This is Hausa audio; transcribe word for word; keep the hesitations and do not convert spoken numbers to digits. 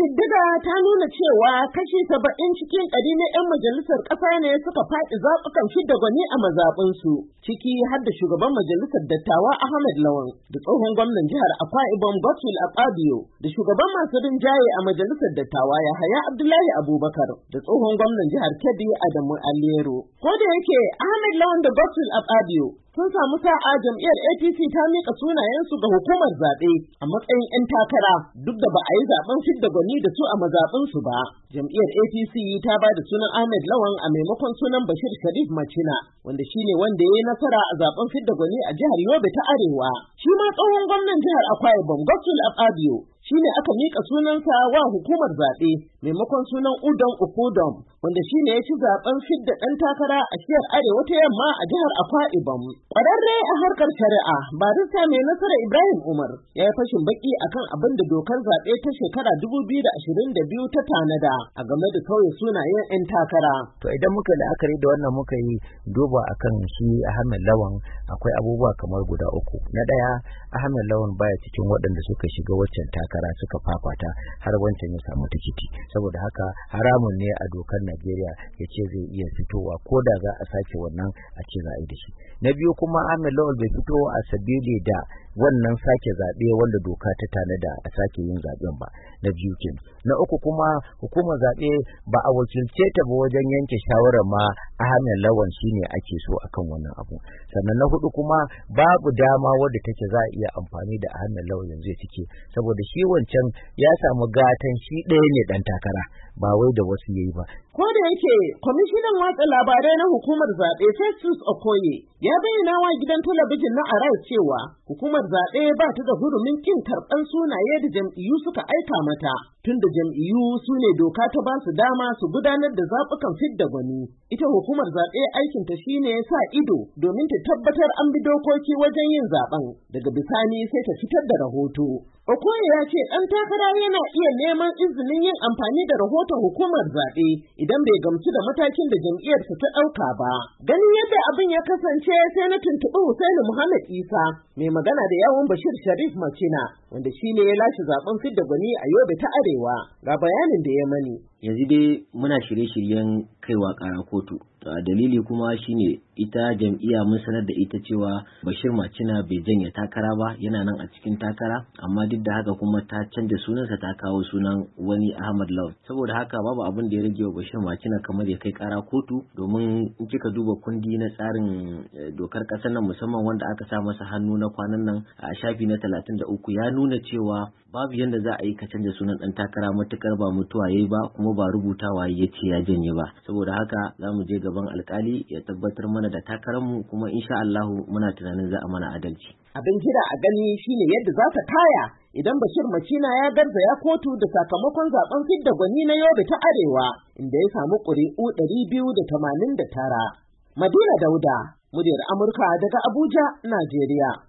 Ƙididdiga ta nuna cewa kashi saba'in cikin ɗari na 'yan majalisar ƙasa ne suka faɗi zaɓukan fidda gwani a mazaɓunsu, ciki har da shugaban majalisar dattawa Ahmed Lawan da tsohon gwamnan jihar Akwa Ibom Godswill Akpabio da shugaban masu rinjaye a majalisar dattawa Yahaya Abdullahi Abubakar da tsohon gwamnan jihar Kebbi Adamu Aliero. Ko da yake Ahmed Lawan da Godswill Akpabio sun samu sa'a, jam'iyyar A P C ta miƙa sunayensu ga hukumar zaɓe a matsayin 'yan takara duk da ba a yi zaɓen fidda gwani da su a mazaɓinsu ba. Jam'iyyar A P C ta ba da sunan Ahmed Lawan a maimakon sunan Bashir Sharif Macina, wanda shine wanda ya yi nasara a zaɓen fidda gwani a jihar Yobe ta Arewa. Shi ma tsohon gwamnan jihar Akwa Ibom Godswill Akpabio shine aka miƙa sunansa wa hukumar zaɓe maimakon sunan Udom Ukudom, wanda shine ya ci zaɓen fidda ɗan takara a shiyar Arewa ta Yamma a jihar Akwa Ibom. Ƙwararre a harkar shari'a, barista mai nasara Ibrahim Umar ya yi fashin baki akan abin da dokar zaɓe ta shekara dubu biyu da ashirin da biyu ta tanada a game da sauya sunayen 'yan takara. To idan muka la'akari da wannan muka yi duba akan shi Ahmed Lawan, akwai abubuwa kamar guda uku. Na ɗaya, Ahmed Lawan baya cikin waɗanda suka shiga waccan takara suka fafata har wancan ya samu tikiti. Saboda haka haramun ne a dokar Najeriya ya ce zai iya fitowa ko da za a sake wannan a ce za a yi da shi. Na biyu kuma Ahmed Lawan bai fito a sabili da wannan sake zaɓe wanda doka ta tanada a sake yin zaɓen ba. Na biyu kenan. Na uku kuma hukumar zaɓe ba a wakilce ta ba wajen yanke shawarar ma Ahmed Lawan shine ake so akan wannan abu. Sannan na hudu kuma babu dama wadda take za a iya amfani da Ahmed Lawan yanzu ya cike, saboda shi wancan ya samu gatan shi ɗaya ne ɗan takara ba wai da wasu yayi ba. Ko da yake kwamishinan watsa labarai na hukumar zaɓe Festus Okoye ya bayyana wa gidan talabijin na Arise cewa hukumar zaɓe ba ta da hurumin kin karɓan sunaye da jam'iyyu suka aika mata, tunda jam'iyyu su ne doka ta ba su dama su gudanar da zaɓukan fidda gwani. Ita hukumar zaɓe aikinta shine sa ido domin ta tabbatar an bi dokoki wajen yin zaɓen, daga bisani sai ta fitar da rahoto. Okoye ya ce ɗan takara yana iya neman izinin yin amfani da rahoton hukumar zaɓe idan bai gamsu da matakin da jam'iyyarsa ta ɗauka ba. Ganin yadda abin ya kasance, sai na tuntuɓi Hussaini Muhammad Isa, mai magana da yawun Bashir Sharif Macina, wanda shi ne ya lashe zaɓen fidda gwani a Yobe ta Arewa. Ga bayanin da ya mani. Yanzu dai muna shirye-shiryen kaiwa ƙara kotu. Dalili kuma shine ita jam'iyya mun sanar da ita cewa Bashir Macina bai janye takara ba, yana nan a cikin takara, amma duk da haka kuma ta canja sunansa ta kawo sunan wani Ahmed Lawan. Saboda haka babu abin da ya rage wa Bashir Macina kamar ya kai ƙara kotu, domin in kika duba kundi na tsarin dokar ƙasar nan, musamman wanda aka sa masa hannu na kwanan nan a shafi na talatin da uku, ya nuna cewa babu yanda za a yi ka canja sunan ɗan takara matukar ba mutuwa yayi ba, kuma ba rubutawa ya ce ya janye ba. Saboda haka za mu je gaban alkali ya tabbatar mana da takararmu, kuma insha Allah muna tunanin za a mana adalci. Abin jira a gani shine yadda za ta kaya idan Bashir Macina ya garzaya kotu da sakamakon zaben fidda gwani na Yobe ta Arewa, inda ya samu ƙuri'u ɗari biyu da tamanin da tara. Madina Dauda, muryar Amurka daga Abuja, Najeriya.